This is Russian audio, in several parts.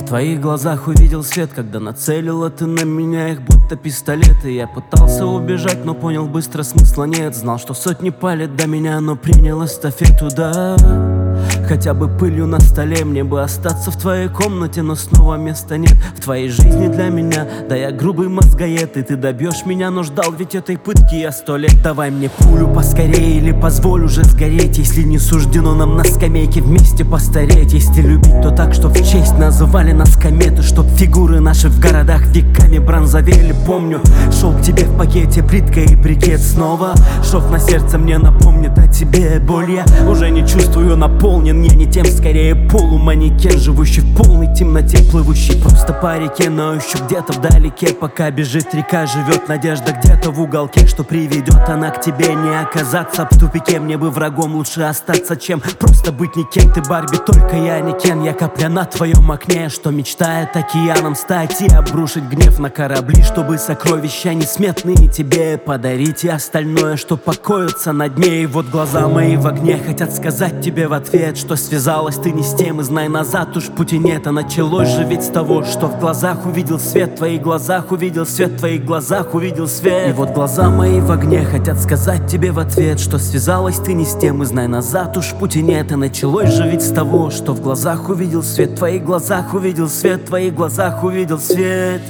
твоих глазах увидел свет, когда нацелила ты на меня их будто пистолеты. Я пытался убежать, но понял быстро, смысла нет. Знал, что сотни палят до меня, но принял эстафету, да. Хотя бы пылью на столе, мне бы остаться в твоей комнате, но снова места нет в твоей жизни для меня. Да я грубый мозгоед, и ты добьешь меня, но ждал ведь этой пытки я 100 лет. Давай мне пулю поскорее или позволь уже сгореть, если не суждено нам на скамейке вместе постареть. Если любить, то так, чтоб в честь называли нас кометы, чтоб фигуры наши в городах веками бронзовели. Помню, шел к тебе в пакете плитка и брикет снова. Шов на сердце мне напомнит о тебе боль. Я уже не чувствую, наполнен я не тем, скорее полуманекен, живущий в полной темноте, плывущий просто по реке, но еще где-то вдалеке. Пока бежит река, живет надежда где-то в уголке, что приведет она к тебе. Не оказаться в тупике, мне бы врагом лучше остаться, чем просто быть никем. Ты Барби, только я не Кен. Я капля на твоем окне, что мечтает океаном стать и обрушить гнев на корабли, чтобы сокровища несметные тебе подарить, и остальное, что покоится на дне. И вот глаза мои в огне хотят сказать тебе в ответ, что связалась ты не с тем, и знай, назад уж пути нет. А началось же ведь с того, что в глазах увидел свет, в твоих глазах увидел свет, в твоих глазах увидел свет. И вот глаза мои в огне хотят сказать тебе в ответ, что связалась ты не с тем, и знай, назад уж пути нет. А началось же ведь с того, что в глазах увидел свет, в твоих глазах увидел свет, в твоих глазах увидел свет.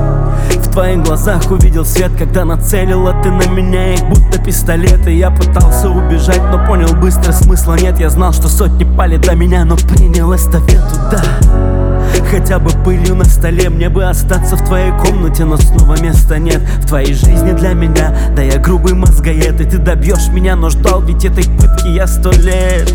В твоих глазах увидел свет, когда нацелила ты на меня их будто пистолеты. Я пытался убежать, но понял быстро, смысла нет. Я знал, что сотни палят до меня, но принял эстафету, да. Хотя бы пылью на столе, мне бы остаться в твоей комнате, но снова места нет в твоей жизни для меня. Да я грубый мозгоед, и ты добьешь меня, но ждал ведь этой пытки я 100 лет.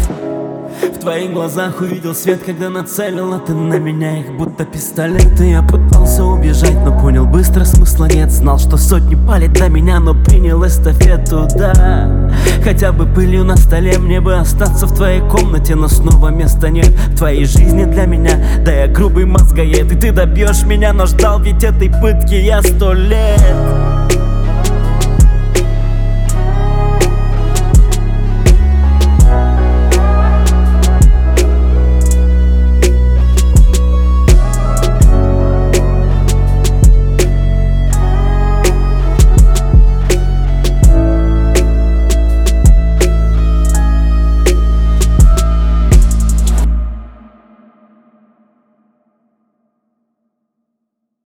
В твоих глазах увидел свет, когда нацелила ты на меня их будто пистолеты. Я пытался убежать, но понял быстро, смысла нет. Знал, что сотни палят до меня, но принял эстафету, да. Хотя бы пылью на столе, мне бы остаться в твоей комнате, но снова места нет в твоей жизни для меня. Да я грубый мозгоед, и ты добьешь меня, но ждал ведь этой пытки я 100 лет.